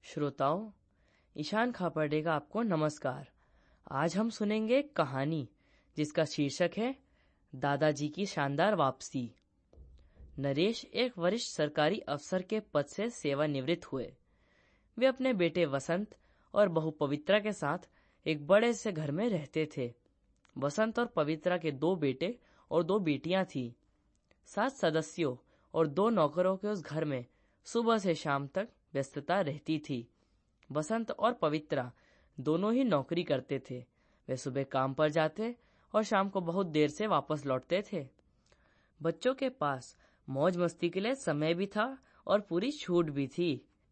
श्रोताओं, ईशान खापर्डे का आपको नमस्कार। आज हम सुनेंगे एक कहानी जिसका शीर्षक है दादाजी की शानदार वापसी। नरेश एक वरिष्ठ सरकारी अफसर के पद से सेवानिवृत्त हुए। वे अपने बेटे वसंत और बहू पवित्रा के साथ एक बड़े से घर में रहते थे। वसंत और पवित्रा के 2 बेटे और 2 बेटियां थीं। 7 सदस्यों और 2 नौकरों के उस घर में सुबह से शाम तक व्यस्तता रहती थी। वसंत और पवित्रा दोनों ही नौकरी करते थे। वे सुबह काम पर जाते और शाम को बहुत देर से वापस लौटते थे। बच्चों के पास मौज मस्ती के लिए समय भी था और पूरी छूट भी थी।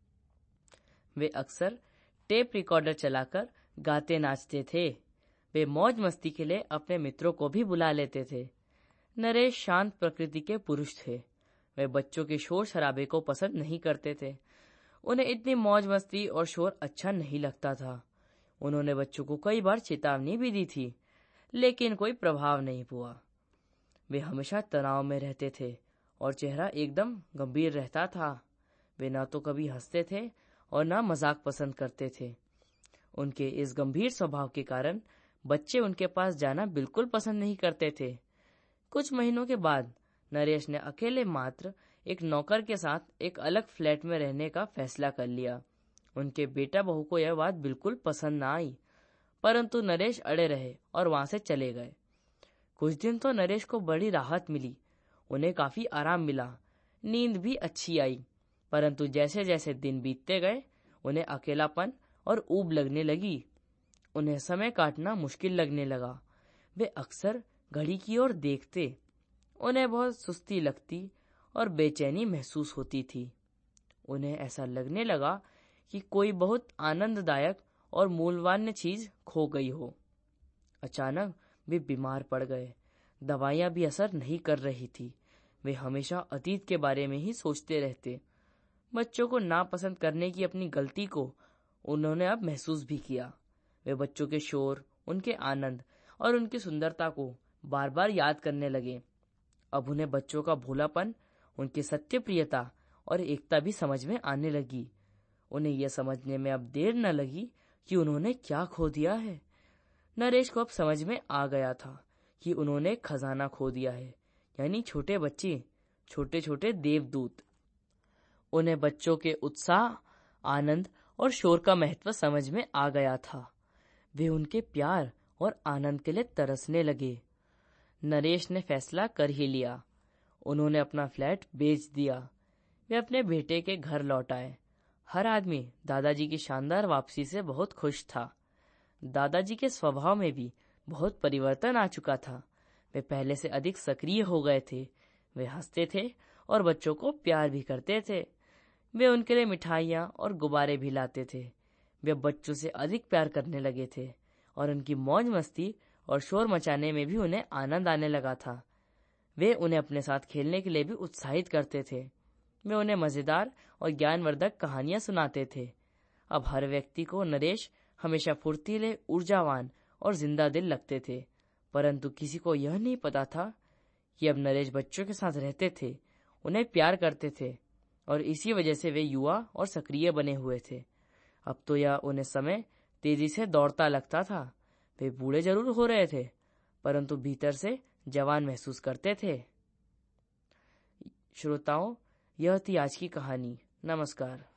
वे अक्सर टेप रिकॉर्डर चलाकर गाते नाचते थे। वे मौज मस्ती के लिए अपने मित्रों को भी बुला लेते थे। नरेश शांत प्रकृति के पुरुष थे। वे बच्चों के शोर शराबे को पसंद नहीं करते थे। उन्हें इतनी मौज मस्ती और शोर अच्छा नहीं लगता था। उन्होंने बच्चों को कई बार चेतावनी भी दी थी, लेकिन कोई प्रभाव नहीं हुआ। वे हमेशा तनाव में रहते थे और चेहरा एकदम गंभीर रहता था। वे न तो कभी हंसते थे और न मजाक पसंद करते थे। उनके इस गंभीर स्वभाव के कारण बच्चे उनके पास जाना बिल्कुल पसंद नहीं करते थे। कुछ महीनों के बाद नरेश ने अकेले मात्र एक नौकर के साथ एक अलग फ्लैट में रहने का फैसला कर लिया। उनके बेटा बहू को यह बात बिल्कुल पसंद न आई, परंतु नरेश अड़े रहे और वहां से चले गए। कुछ दिन तो नरेश को बड़ी राहत मिली। उन्हें काफी आराम मिला, नींद भी अच्छी आई। परंतु जैसे जैसे दिन बीतते गए उन्हें अकेलापन और ऊब लगने लगी। उन्हें समय काटना मुश्किल लगने लगा। वे अक्सर घड़ी की ओर देखते। उन्हें बहुत सुस्ती लगती और बेचैनी महसूस होती थी। उन्हें ऐसा लगने लगा कि कोई बहुत आनंददायक और मूल्यवान चीज खो गई हो। अचानक वे बीमार पड़ गए। दवाइयां भी असर नहीं कर रही थी। वे हमेशा अतीत के बारे में ही सोचते रहते। बच्चों को नापसंद करने की अपनी गलती को उन्होंने अब महसूस भी किया। वे बच्चों के शोर, उनके आनंद और उनकी सुंदरता को बार बार याद करने लगे। अब उन्हें बच्चों का भोलापन, उनकी सत्यप्रियता और एकता भी समझ में आने लगी। उन्हें यह समझने में अब देर न लगी कि उन्होंने क्या खो दिया है। नरेश को अब समझ में आ गया था कि उन्होंने खजाना खो दिया है, यानी छोटे बच्चे, छोटे छोटे देवदूत। उन्हें बच्चों के उत्साह, आनंद और शोर का महत्व समझ में आ गया था। वे उनके प्यार और आनंद के लिए तरसने लगे। नरेश ने फैसला कर ही लिया। उन्होंने अपना फ्लैट बेच दिया। वे अपने बेटे के घर लौट आए। हर आदमी दादाजी की शानदार वापसी से बहुत खुश था। दादाजी के स्वभाव में भी बहुत परिवर्तन आ चुका था। वे पहले से अधिक सक्रिय हो गए थे। वे हंसते थे और बच्चों को प्यार भी करते थे। वे उनके लिए मिठाइयाँ और गुब्बारे भी लाते थे। वे बच्चों से अधिक प्यार करने लगे थे और उनकी मौज मस्ती और शोर मचाने में भी उन्हें आनंद आने लगा था। वे उन्हें अपने साथ खेलने के लिए भी उत्साहित करते थे। वे उन्हें मजेदार और ज्ञानवर्धक कहानियां सुनाते थे। अब हर व्यक्ति को नरेश हमेशा फुर्तीले, ऊर्जावान और जिंदा दिल लगते थे। परंतु किसी को यह नहीं पता था कि अब नरेश बच्चों के साथ रहते थे, उन्हें प्यार करते थे और इसी वजह से वे युवा और सक्रिय बने हुए थे। अब तो यह उन्हें समय तेजी से दौड़ता लगता था। वे बूढ़े जरूर हो रहे थे, परंतु भीतर से जवान महसूस करते थे। श्रोताओं, यह थी आज की कहानी। नमस्कार।